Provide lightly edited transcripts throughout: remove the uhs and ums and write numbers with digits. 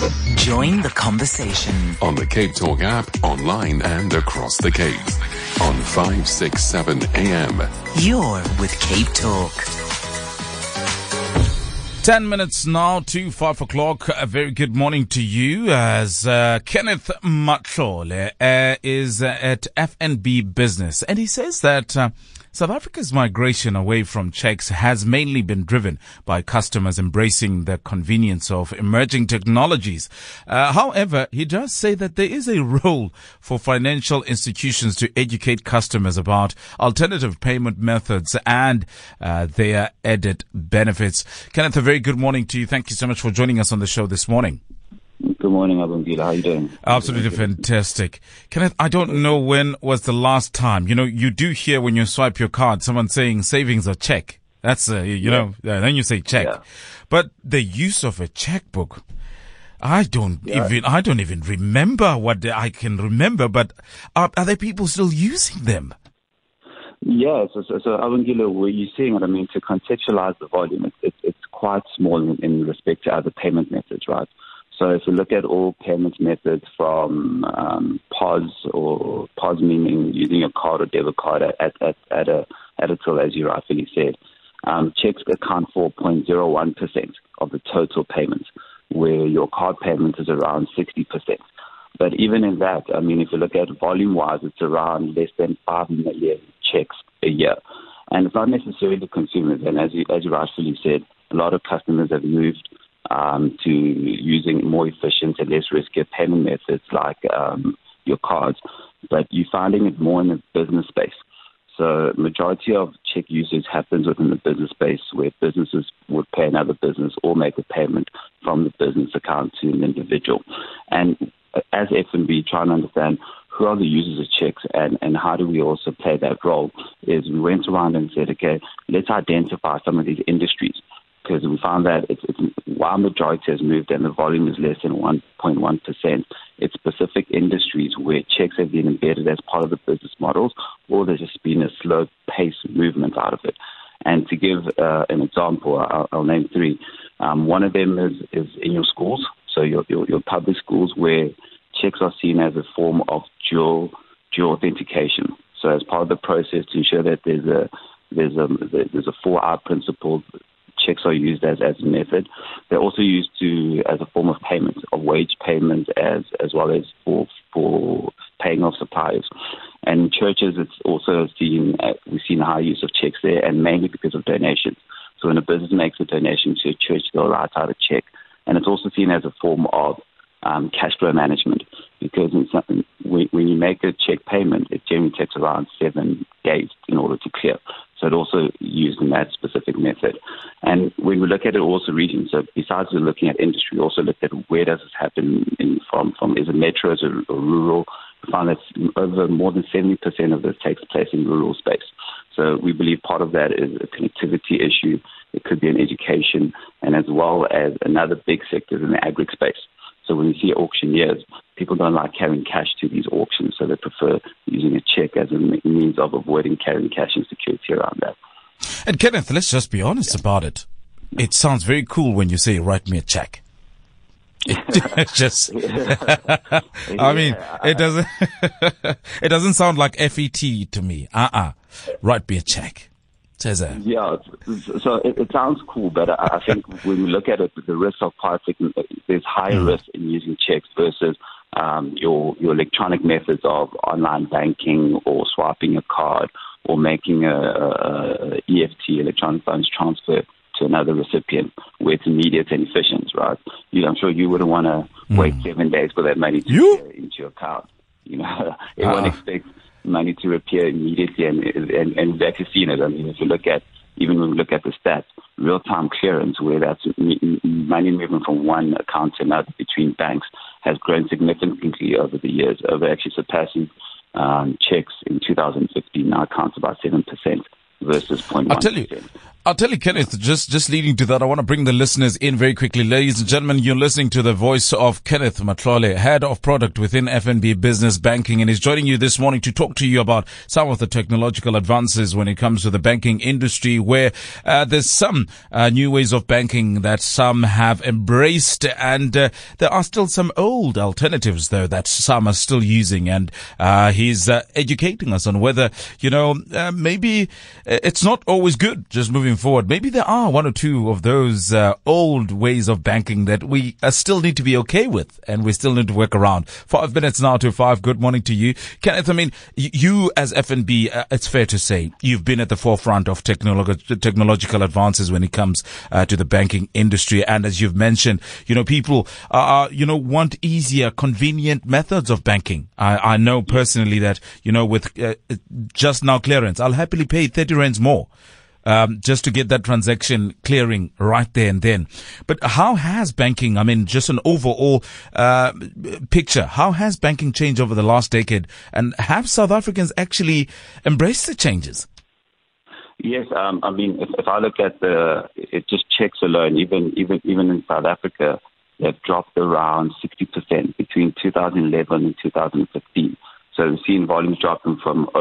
Join the conversation on the Cape Talk app, online and across the Cape. On 567 AM. You're with Cape Talk. 10 minutes now to 5 o'clock. A very good morning to you as Kenneth Matlole is at FNB Business. And he says that South Africa's migration away from checks has mainly been driven by customers embracing the convenience of emerging technologies. However, he does say that there is a role for financial institutions to educate customers about alternative payment methods and their added benefits. Kenneth, a very good morning to you. Thank you so much for joining us on the show this morning. Good morning, Abongila. How are you doing? Absolutely fantastic. Kenneth, I don't know when was the last time, you do hear when you swipe your card, someone saying savings or check. That's, then you say check. Yeah. But the use of a checkbook, I don't even remember what I can remember, but are there people still using them? Yeah, so Abongila, where you're seeing it, to contextualize the volume, it's quite small in respect to other payment methods, right? So if you look at all payment methods from POS, or POS meaning using a card or debit card at a till, as you rightfully said, checks account for 0.01% of the total payments, where your card payment is around 60%. But even in that, if you look at volume-wise, it's around less than 5 million checks a year. And it's not necessarily consumers. And as you rightfully said, a lot of customers have moved to using more efficient and less risky payment methods like your cards, but you're finding it more in the business space. So majority of check usage happens within the business space, where businesses would pay another business or make a payment from the business account to an individual. And as FNB, trying to understand who are the users of checks and how do we also play that role, is we went around and said, okay, let's identify some of these industries. Because we found that while majority has moved and the volume is less than 1.1%, it's specific industries where checks have been embedded as part of the business models, or there's just been a slow pace movement out of it. And to give an example, I'll name three. One of them is in your schools, so your public schools, where checks are seen as a form of dual authentication. So as part of the process to ensure that there's a 4R principle, checks are used as a method. They're also used as a form of payment, of wage payment, as well as for paying off suppliers. And in churches, it's also we've seen high use of checks there, and mainly because of donations. So when a business makes a donation to a church, they'll write out a check. And it's also seen as a form of cash flow management, because when you make a check payment, it generally takes around 7 days in order to clear. So it also used in that specific method. And when we look at it also regions, so besides looking at industry, we also looked at where does this happen from is it metro, is it rural? We found that over more than 70% of this takes place in rural space. So we believe part of that is a connectivity issue. It could be an education, and as well as another big sector is in the agri space. So when you see auctioneers, people don't like carrying cash to these auctions, so they prefer using a check as a means of avoiding carrying cash and security around that. And Kenneth, let's just be honest about it. It sounds very cool when you say, write me a check. It just, it doesn't, it doesn't sound like FET to me. Write me a check. Yeah, so it sounds cool, but I think when we look at it, the risk of partaking, there's higher risk in using checks versus your electronic methods of online banking or swiping a card or making a EFT, electronic funds transfer, to another recipient, where it's immediate and efficient, right? I'm sure you wouldn't want to wait 7 days for that money to appear into your account. Everyone expects money to appear immediately, and we've actually seen it. If you look at, even when we look at the stats, real-time clearance, where that's money moving from one account to another between banks, has grown significantly over the years, over actually surpassing checks in 2015, now accounts about 7% versus 0.1%. I'll tell you, Kenneth, just leading to that, I want to bring the listeners in very quickly. Ladies and gentlemen, you're listening to the voice of Kenneth Matlole, Head of Product within FNB Business Banking, and he's joining you this morning to talk to you about some of the technological advances when it comes to the banking industry, where there's some new ways of banking that some have embraced, and there are still some old alternatives, though, that some are still using. And he's educating us on whether, maybe it's not always good just moving forward. Maybe there are one or two of those old ways of banking that we still need to be okay with, and we still need to work around. 5 minutes now to 5. Good morning to you, Kenneth. I mean, you as FNB, it's fair to say you've been at the forefront of technological advances when it comes to the banking industry. And as you've mentioned, people want easier, convenient methods of banking. I know personally that, with just now clearance, I'll happily pay 30 rands more. Just to get that transaction clearing right there and then. But how has banking, just an overall picture, how has banking changed over the last decade? And have South Africans actually embraced the changes? Yes, if I look at it just checks alone, even in South Africa, they've dropped around 60% between 2011 and 2015. So we've seen volumes dropping from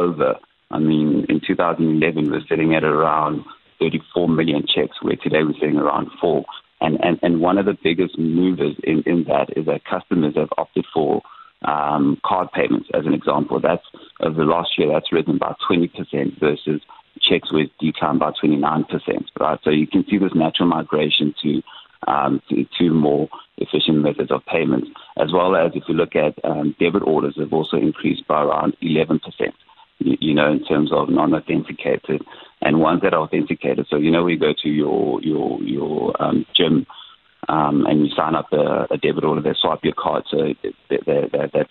in 2011, we're sitting at around 34 million checks, where today we're sitting around 4. And one of the biggest movers in that is that customers have opted for card payments, as an example. That's over the last year, that's risen by 20% versus checks with declined by 29%. Right, so you can see this natural migration to more efficient methods of payments, as well as if you look at debit orders, have also increased by around 11%. In terms of non-authenticated and ones that are authenticated. So, we go to your gym and you sign up a debit order, they swipe your card, so that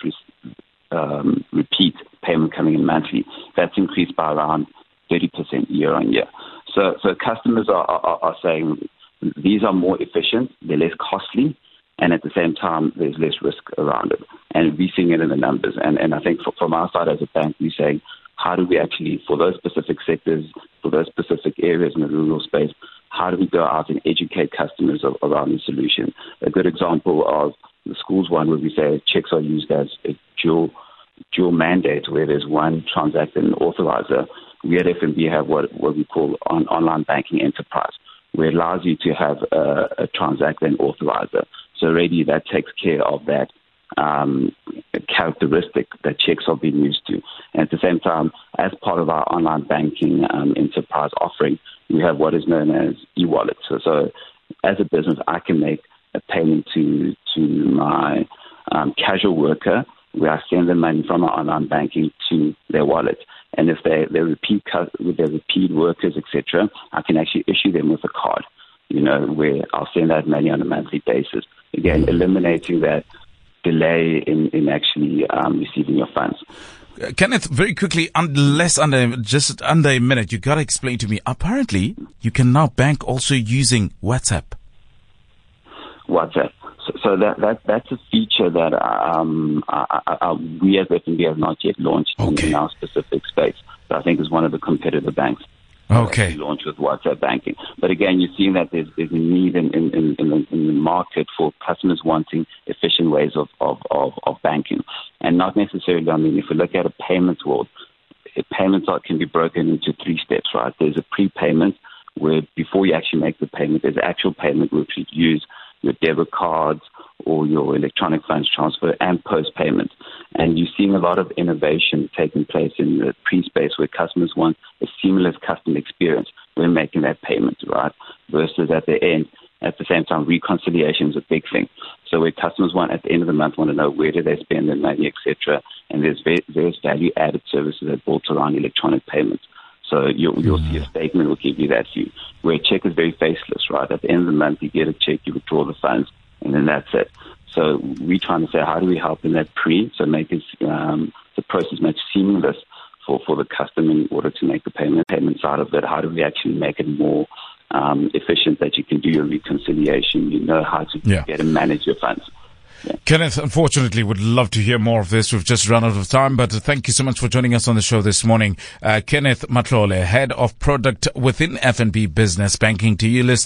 repeat payment coming in monthly, that's increased by around 30% year on year. So customers are saying these are more efficient, they're less costly, and at the same time, there's less risk around it. And we're seeing it in the numbers. And I think from our side as a bank, we're saying, how do we actually, for those specific sectors, for those specific areas in the rural space, how do we go out and educate customers around the solution? A good example of the schools one where we say checks are used as a dual mandate, where there's one transact and authorizer. We at FNB have what we call an online banking enterprise, where it allows you to have a transact and authorizer. So already that takes care of that characteristic that checks are being used to. And at the same time, as part of our online banking enterprise offering, we have what is known as e-wallet. So as a business, I can make a payment to my casual worker, where I send them money from our online banking to their wallet. And if they're repeat workers, etc., I can actually issue them with a card, where I'll send that money on a monthly basis. Again, eliminating that delay in actually receiving your funds. Kenneth, very quickly, just under a minute, you got to explain to me. Apparently, you can now bank also using WhatsApp. WhatsApp. So that's a feature that we as FNB have not yet launched in our specific space. But I think is one of the competitor banks. Okay. Launch with WhatsApp banking. But again, you're seeing that there's a need in the market for customers wanting efficient ways of banking. And not necessarily, if you look at a payments world, payments can be broken into 3 steps, right? There's a prepayment, where before you actually make the payment, there's actual payment, which you use your debit cards or your electronic funds transfer, and post-payment. And you're seeing a lot of innovation taking place in the pre-space, where customers want a seamless customer experience when making that payment, right? Versus at the end, at the same time, reconciliation is a big thing. So where customers at the end of the month, want to know where do they spend their money, etc. And there's various value-added services that are built around electronic payments. So you'll see a statement will give you that view, where a check is very faceless, right? At the end of the month, you get a check, you withdraw the funds, and then that's it. So we're trying to say, how do we help in that so make it, the process much seamless for the customer in order to make the payment side of it? How do we actually make it more efficient, that you can do your reconciliation, how to get and manage your funds? Kenneth, unfortunately, would love to hear more of this. We've just run out of time, but thank you so much for joining us on the show this morning. Kenneth Matlole, Head of Product within FNB Business Banking, to you listening.